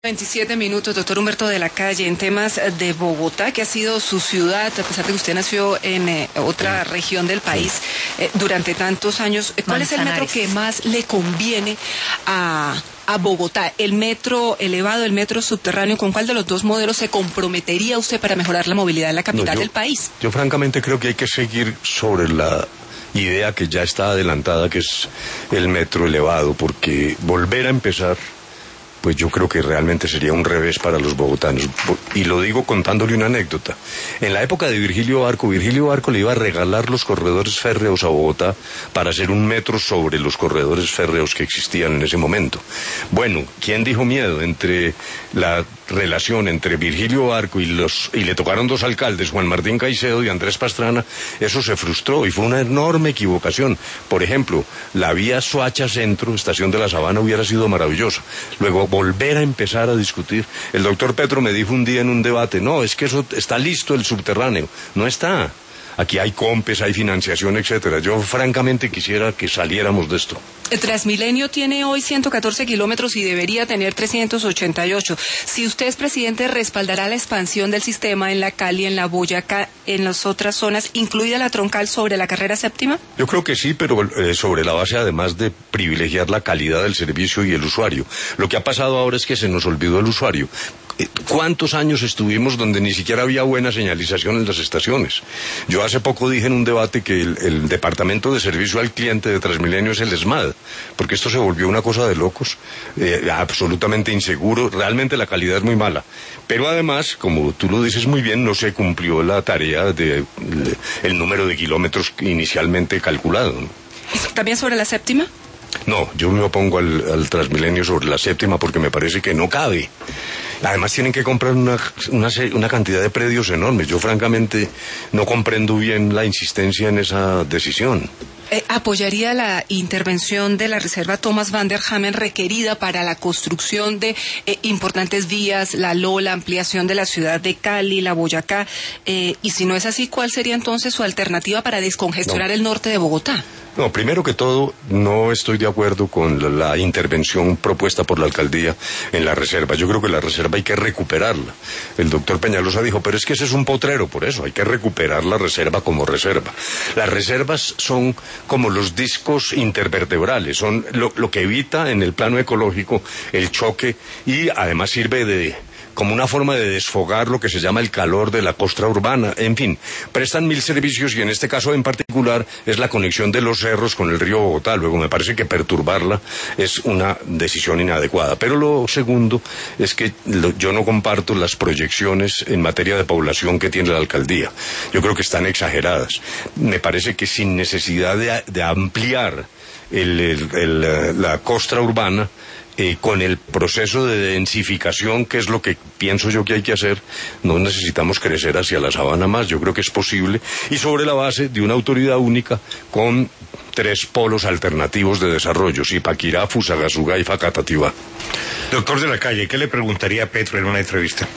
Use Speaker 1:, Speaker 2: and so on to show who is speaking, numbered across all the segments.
Speaker 1: 27 minutos, doctor Humberto de la Calle, en temas de Bogotá, que ha sido su ciudad, a pesar de que usted nació en otra región del país durante tantos años. ¿Cuál es el metro que más le conviene a Bogotá? ¿El metro elevado, el metro subterráneo? ¿Con cuál de los dos modelos se comprometería usted para mejorar la movilidad en la capital del país?
Speaker 2: Yo francamente creo que hay que seguir sobre la idea que ya está adelantada, que es el metro elevado, porque volver a empezar, pues yo creo que realmente sería un revés para los bogotanos. Y lo digo contándole una anécdota. En la época de Virgilio Barco le iba a regalar los corredores férreos a Bogotá para hacer un metro sobre los corredores férreos que existían en ese momento. Bueno, ¿quién dijo miedo? Entre la relación entre Virgilio Barco y le tocaron dos alcaldes, Juan Martín Caicedo y Andrés Pastrana, eso se frustró y fue una enorme equivocación. Por ejemplo, la vía Soacha Centro, Estación de la Sabana, hubiera sido maravillosa. Luego volver a empezar a discutir. El doctor Petro me dijo un día en un debate, no, es que eso está listo, el subterráneo. No está. Aquí hay COMPES, hay financiación, etcétera. Yo francamente quisiera que saliéramos de esto.
Speaker 1: El Transmilenio tiene hoy 114 kilómetros y debería tener 388. Si usted es presidente, ¿respaldará la expansión del sistema en la Cali, en la Boyacá, en las otras zonas, incluida la troncal sobre la carrera séptima?
Speaker 2: Yo creo que sí, pero sobre la base además de privilegiar la calidad del servicio y el usuario. Lo que ha pasado ahora es que se nos olvidó el usuario. ¿Cuántos años estuvimos donde ni siquiera había buena señalización en las estaciones? Yo hace poco dije en un debate que el departamento de servicio al cliente de Transmilenio es el ESMAD, porque esto se volvió una cosa de locos, absolutamente inseguro, realmente la calidad es muy mala. Pero además, como tú lo dices muy bien, no se cumplió la tarea de el número de kilómetros inicialmente calculado, ¿no?
Speaker 1: ¿También sobre la séptima?
Speaker 2: No, yo me opongo al Transmilenio sobre la séptima porque me parece que no cabe. Además tienen que comprar una cantidad de predios enormes. Yo francamente no comprendo bien la insistencia en esa decisión.
Speaker 1: ¿Apoyaría la intervención de la Reserva Thomas van der Hamen requerida para la construcción de importantes vías, la Lola, ampliación de la ciudad de Cali, la Boyacá? Y si no es así, ¿cuál sería entonces su alternativa para descongestionar el norte de Bogotá?
Speaker 2: No, primero que todo, no estoy de acuerdo con la intervención propuesta por la alcaldía en la reserva. Yo creo que la reserva hay que recuperarla. El doctor Peñalosa dijo, pero es que ese es un potrero, por eso hay que recuperar la reserva como reserva. Las reservas son como los discos intervertebrales, son lo que evita en el plano ecológico el choque y además sirve como una forma de desfogar lo que se llama el calor de la costa urbana. En fin, prestan mil servicios y en este caso en particular es la conexión de los cerros con el río Bogotá. Luego me parece que perturbarla es una decisión inadecuada. Pero lo segundo es que yo no comparto las proyecciones en materia de población que tiene la alcaldía. Yo creo que están exageradas. Me parece que sin necesidad de ampliar la costa urbana, con el proceso de densificación, que es lo que pienso yo que hay que hacer, no necesitamos crecer hacia la sabana más. Yo creo que es posible, y sobre la base de una autoridad única con 3 polos alternativos de desarrollo: Zipaquirá, Fusagasugá y Facatativá.
Speaker 3: Doctor de la Calle, ¿qué le preguntaría a Petro en una entrevista?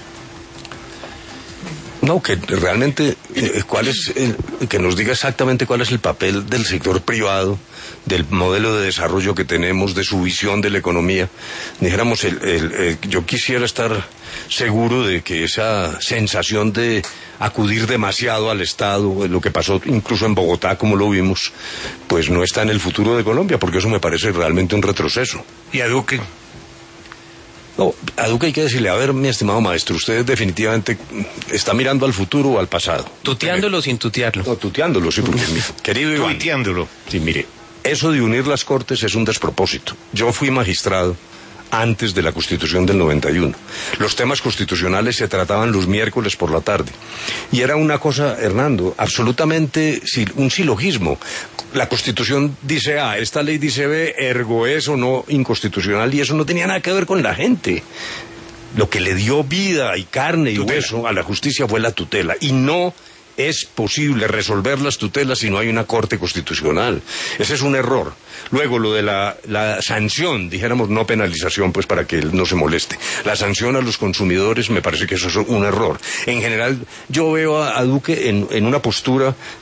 Speaker 2: No, que realmente que nos diga exactamente cuál es el papel del sector privado, del modelo de desarrollo que tenemos, de su visión de la economía. Dijéramos, yo quisiera estar seguro de que esa sensación de acudir demasiado al Estado, lo que pasó incluso en Bogotá, como lo vimos, pues no está en el futuro de Colombia, porque eso me parece realmente un retroceso.
Speaker 3: ¿Y a Duque?
Speaker 2: No, a Duque hay que decirle, a ver, mi estimado maestro, usted definitivamente está mirando al futuro o al pasado.
Speaker 4: ¿Tuteándolo o sin tutearlo?
Speaker 2: No, tuteándolo, sí, porque querido Iván.
Speaker 3: Tuiteándolo.
Speaker 2: Sí, mire, eso de unir las Cortes es un despropósito. Yo fui magistrado antes de la Constitución del 91. Los temas constitucionales se trataban los miércoles por la tarde. Y era una cosa, Hernando, absolutamente un silogismo. La Constitución dice A, esta ley dice B, ergo es o no inconstitucional, y eso no tenía nada que ver con la gente. Lo que le dio vida y carne y hueso a la justicia fue la tutela, y no es posible resolver las tutelas si no hay una Corte Constitucional. Ese es un error. Luego, lo de la sanción, dijéramos no penalización, pues para que él no se moleste. La sanción a los consumidores, me parece que eso es un error. En general, yo veo a Duque en una postura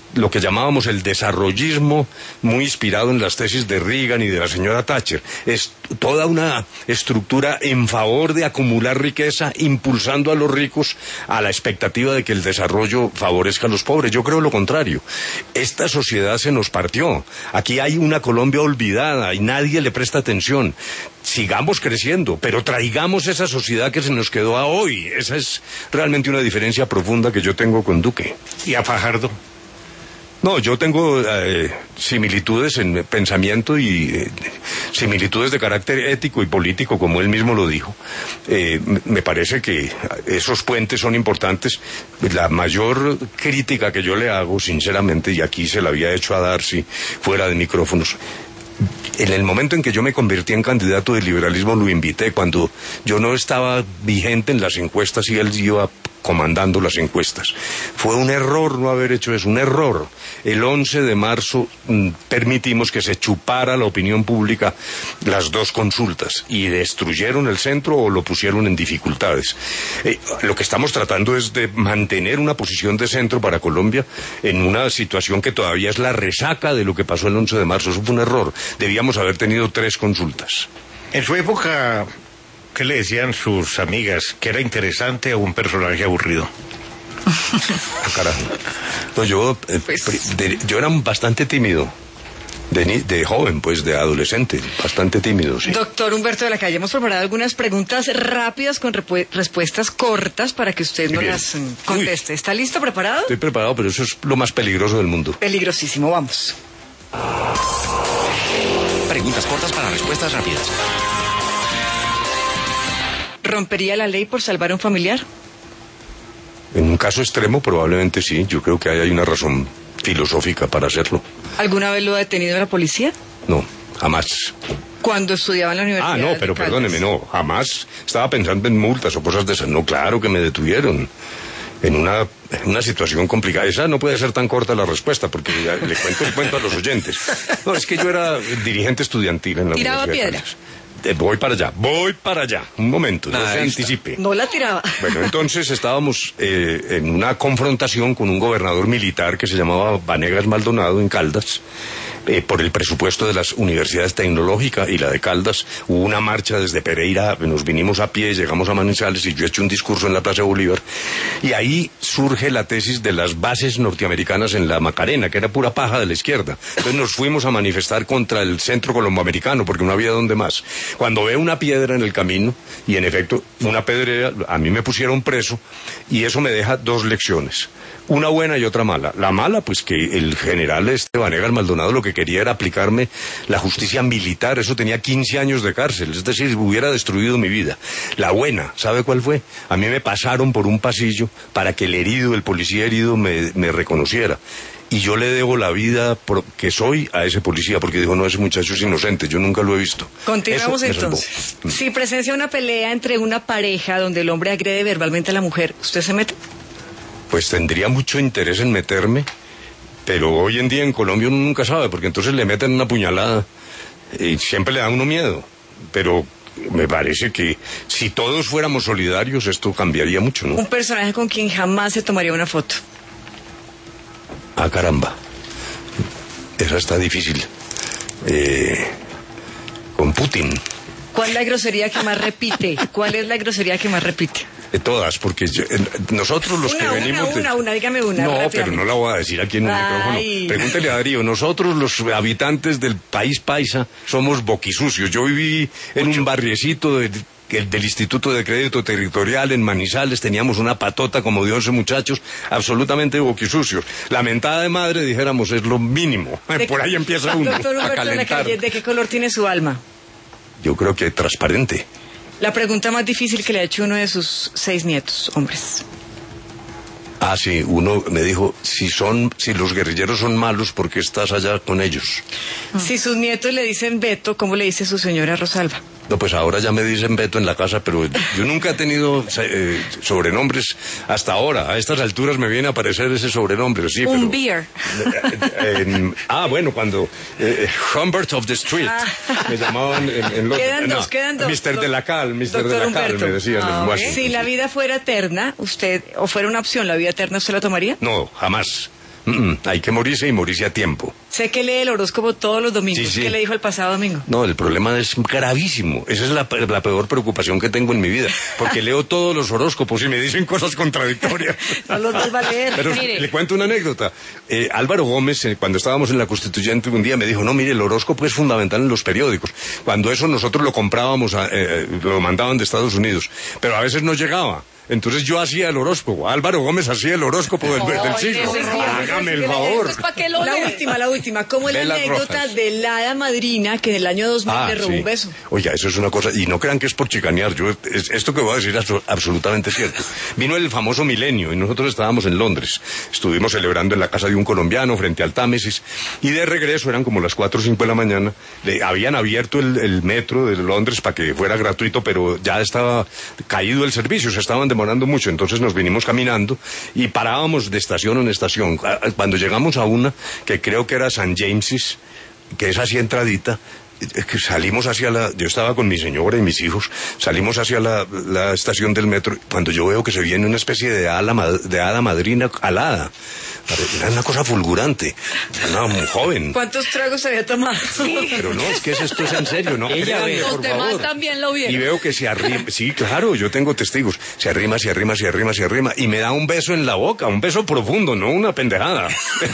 Speaker 2: lo que llamábamos el desarrollismo, muy inspirado en las tesis de Reagan y de la señora Thatcher. Es toda una estructura en favor de acumular riqueza, impulsando a los ricos a la expectativa de que el desarrollo favorezca a los pobres. Yo creo lo contrario. Esta sociedad se nos partió. Aquí hay una Colombia olvidada y nadie le presta atención. Sigamos creciendo, pero traigamos esa sociedad que se nos quedó a hoy. Esa es realmente una diferencia profunda que yo tengo con Duque.
Speaker 3: ¿Y a Fajardo?
Speaker 2: No, yo tengo similitudes en pensamiento y similitudes de carácter ético y político, como él mismo lo dijo. Me parece que esos puentes son importantes. La mayor crítica que yo le hago, sinceramente, y aquí se la había hecho a Darcy fuera de micrófonos, en el momento en que yo me convertí en candidato del liberalismo lo invité, cuando yo no estaba vigente en las encuestas y él iba comandando las encuestas. Fue un error no haber hecho eso, un error. El 11 de marzo permitimos que se chupara la opinión pública las dos consultas y destruyeron el centro o lo pusieron en dificultades. Lo que estamos tratando es de mantener una posición de centro para Colombia en una situación que todavía es la resaca de lo que pasó el 11 de marzo. Eso fue un error. Debíamos haber tenido 3 consultas.
Speaker 3: En su época, ¿qué le decían sus amigas? ¿Que era interesante o un personaje aburrido?
Speaker 2: Carajo. No, yo era bastante tímido. De joven, pues, de adolescente, bastante tímido, sí.
Speaker 1: Doctor Humberto de la Calle, hemos preparado algunas preguntas rápidas con respuestas cortas para que usted nos las conteste. ¿Está listo, preparado?
Speaker 2: Estoy preparado, pero eso es lo más peligroso del mundo.
Speaker 1: Peligrosísimo, vamos.
Speaker 4: Preguntas cortas para respuestas rápidas.
Speaker 1: ¿Rompería la ley por salvar a un familiar?
Speaker 2: En un caso extremo, probablemente sí. Yo creo que hay una razón filosófica para hacerlo.
Speaker 1: ¿Alguna vez lo ha detenido la policía?
Speaker 2: No, jamás.
Speaker 1: ¿Cuando estudiaba en la universidad?
Speaker 2: Ah, no, pero perdóneme, no, jamás. Estaba pensando en multas o cosas de esas. No, claro que me detuvieron. En una situación complicada. Esa no puede ser tan corta la respuesta, porque ya le cuento el cuento a los oyentes. No, es que yo era dirigente estudiantil en la
Speaker 1: ¿Tiraba
Speaker 2: Universidad
Speaker 1: piedra?
Speaker 2: de Caldas. Voy para allá. Un momento, no se anticipe.
Speaker 1: No la tiraba.
Speaker 2: Bueno, entonces estábamos en una confrontación con un gobernador militar que se llamaba Vanegas Maldonado en Caldas, por el presupuesto de las universidades tecnológicas y la de Caldas. Hubo una marcha desde Pereira, nos vinimos a pie, llegamos a Manizales y yo he hecho un discurso en la Plaza de Bolívar. Y ahí surge la tesis de las bases norteamericanas en la Macarena, que era pura paja de la izquierda. Entonces nos fuimos a manifestar contra el centro colomboamericano, porque no había dónde más. Cuando veo una piedra en el camino, y en efecto, una pedrera, a mí me pusieron preso, y eso me deja 2 lecciones. Una buena y otra mala. La mala, pues que el general Vanegas Maldonado lo que quería era aplicarme la justicia militar. Eso tenía 15 años de cárcel, es decir, hubiera destruido mi vida. La buena, ¿sabe cuál fue? A mí me pasaron por un pasillo para que el policía herido me reconociera. Y yo le debo la vida que soy a ese policía, porque dijo, no, ese muchacho es inocente, yo nunca lo he visto.
Speaker 1: Continuamos entonces. Si presencia una pelea entre una pareja donde el hombre agrede verbalmente a la mujer, ¿usted se mete?
Speaker 2: Pues tendría mucho interés en meterme, pero hoy en día en Colombia uno nunca sabe, porque entonces le meten una puñalada y siempre le da a uno miedo. Pero me parece que si todos fuéramos solidarios esto cambiaría mucho, ¿no?
Speaker 1: Un personaje con quien jamás se tomaría una foto.
Speaker 2: Ah, caramba. Esa está difícil. Con Putin.
Speaker 1: ¿Cuál es la grosería que más repite? ¿Cuál es la grosería que más repite?
Speaker 2: Todas, porque nosotros los que venimos...
Speaker 1: dígame una.
Speaker 2: No, pero no la voy a decir aquí en un micrófono. Pregúntele a Darío. Nosotros los habitantes del país paisa somos boquisucios. Yo viví en un barriecito del Instituto de Crédito Territorial en Manizales, teníamos una patota como de 11 muchachos, absolutamente boquisucios. La mentada de madre, dijéramos, es lo mínimo. Por ahí empieza uno
Speaker 1: Doctor Humberto
Speaker 2: a calentar.
Speaker 1: ¿De qué color tiene su alma?
Speaker 2: Yo creo que transparente.
Speaker 1: La pregunta más difícil que le ha hecho uno de sus 6 nietos, hombres.
Speaker 2: Ah, sí, uno me dijo, si los guerrilleros son malos, ¿por qué estás allá con ellos?
Speaker 1: Si sus nietos le dicen Beto, ¿cómo le dice su señora Rosalba?
Speaker 2: No, pues ahora ya me dicen Beto en la casa, pero yo nunca he tenido sobrenombres hasta ahora. A estas alturas me viene a aparecer ese sobrenombre, sí.
Speaker 1: Un beer.
Speaker 2: Bueno, cuando Humbert of the Street me llamaban en los...
Speaker 1: Quedan dos.
Speaker 2: Mr. de la Cal, Mr. de la Cal, me decían en Washington.
Speaker 1: Si la vida fuera eterna, fuera una opción, ¿la vida eterna usted la tomaría?
Speaker 2: No, jamás. Hay que morirse y morirse a tiempo.
Speaker 5: Sé que lee el horóscopo todos los domingos.
Speaker 2: Sí.
Speaker 5: ¿Qué le dijo el pasado domingo?
Speaker 2: No, el problema es gravísimo. Esa es la peor preocupación que tengo en mi vida. Porque leo todos los horóscopos y me dicen cosas contradictorias.
Speaker 5: No los vuelva a leer.
Speaker 2: Pero
Speaker 1: Mire.
Speaker 2: le cuento una anécdota. Álvaro Gómez, cuando estábamos en la Constituyente, un día me dijo, no, mire, el horóscopo es fundamental en los periódicos. Cuando eso nosotros lo comprábamos, lo mandaban de Estados Unidos. Pero a veces no llegaba. Entonces yo hacía el horóscopo. Álvaro Gómez hacía el horóscopo del siglo. Hágame el favor.
Speaker 5: La última. ¿Cómo es la
Speaker 2: Velas
Speaker 5: anécdota
Speaker 2: rojas.
Speaker 5: de la hada madrina que en el año 2000 le robó
Speaker 2: sí.
Speaker 5: un beso?
Speaker 2: Oiga, eso es una cosa, y no crean que es por chicanear, esto que voy a decir es absolutamente cierto. Vino el famoso milenio y nosotros estábamos en Londres. Estuvimos celebrando en la casa de un colombiano frente al Támesis, y de regreso eran como las 4 o 5 de la mañana. Habían abierto el metro de Londres para que fuera gratuito, pero ya estaba caído el servicio, se estaban demorando mucho, entonces nos vinimos caminando y parábamos de estación en estación. Cuando llegamos a una que creo que era St. James's, que es así entradita, que salimos hacia yo estaba con mi señora y mis hijos, salimos hacia la estación del metro, cuando yo veo que se viene una especie de hada madrina alada. Era una cosa fulgurante, una muy joven.
Speaker 5: ¿Cuántos tragos se había tomado?
Speaker 2: Pero no, es que esto es en serio, ¿no? Créanme,
Speaker 1: Los
Speaker 2: por
Speaker 1: demás
Speaker 2: favor.
Speaker 1: también lo vieron.
Speaker 2: Y veo que se arrima, sí, claro, yo tengo testigos, se arrima, y me da un beso en la boca, un beso profundo, no una pendejada.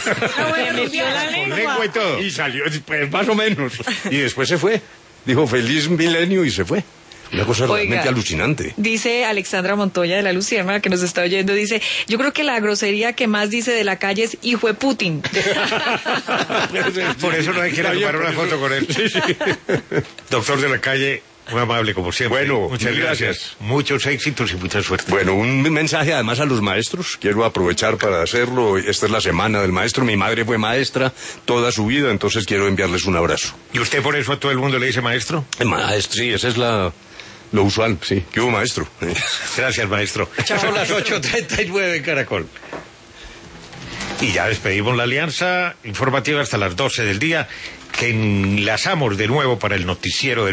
Speaker 3: Con lengua y todo.
Speaker 2: Y salió, pues, más o menos. Y después se fue. Dijo, feliz milenio, y se fue. Una cosa realmente alucinante.
Speaker 5: Dice Alexandra Montoya de la Lucierna, que nos está oyendo, dice, yo creo que la grosería que más dice de la calle es hijo de Putin.
Speaker 3: Por eso no hay que tomar una foto con él.
Speaker 2: Sí.
Speaker 3: Doctor de la Calle, muy amable como siempre.
Speaker 2: Bueno,
Speaker 3: muchas
Speaker 2: mil
Speaker 3: gracias.
Speaker 2: gracias.
Speaker 3: Muchos éxitos y mucha suerte.
Speaker 2: Bueno, un mensaje además a los maestros. Quiero aprovechar para hacerlo. Esta es la semana del maestro. Mi madre fue maestra toda su vida, entonces quiero enviarles un abrazo.
Speaker 3: ¿Y usted por eso a todo el mundo le dice maestro?
Speaker 2: Maestro, sí, esa es lo usual, sí. ¿Qué hubo, maestro?
Speaker 3: Gracias, maestro. Son las 8:39 en Caracol. Y ya despedimos la alianza informativa hasta las 12 del día, que enlazamos de nuevo para el noticiero del